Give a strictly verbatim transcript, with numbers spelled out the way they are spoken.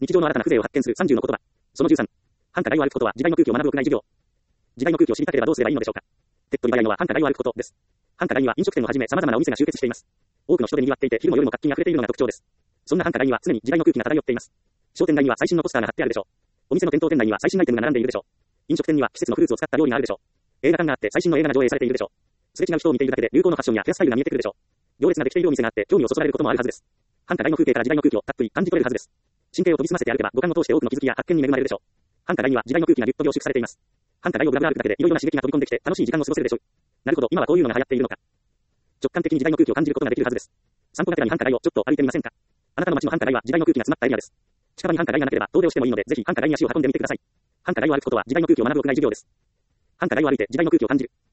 日常の新たな風情を発見するさんじゅうの言葉。そのじゅうさん。繁華街を歩くことは時代の空気を学ぶ屋内授業。時代の空気を知りたければどうすればいいのでしょうか。手っ取り早いのは繁華街を歩くことです。繁華街には飲食店をはじめ様々なお店が集結しています。多くの人で賑わっていて昼も夜も活気に溢れているのが特徴です。そんな繁華街には常に時代の空気が漂っています。商店街には最新のポスターが貼ってあるでしょう。お店の店頭店内には最新アイテムが並んでいるでしょう。飲食店には季節のフルーツを使った料理があるでしょう。映画館があって最新の映画が上映されているでしょう。すれ違う人を見ているだけで流行のファッションやヘアスタイルが見えてくるでしょう。行列ができているお店があって興味をそそられることもあるはずです。繁華街の風景から時代の空気をたっぷり感じ取れるはずです。神経を研ぎ澄ませて歩けば五感を通して多くの気づきや発見に恵まれるでしょう。繁華街には時代の空気がぎゅっと凝縮されています。繁華街をぶらぶら歩くだけでいろいろな刺激が飛び込んできて楽しい時間を過ごせるでしょう。なるほど、今はこういうのが流行っているのか。直感的に時代の空気を感じることができるはずです。散歩がてらに繁華街をちょっと歩いてみませんか。あなたの街の繁華街は時代の空気が詰まったエリアです。近場に繁華街がなければ遠出をしてもいいので、ぜひ繁華街に足を運んでみてください。繁華街を歩くことは時代の空気を学ぶ屋内授業です。繁華街を歩いて時代の空気を感じる。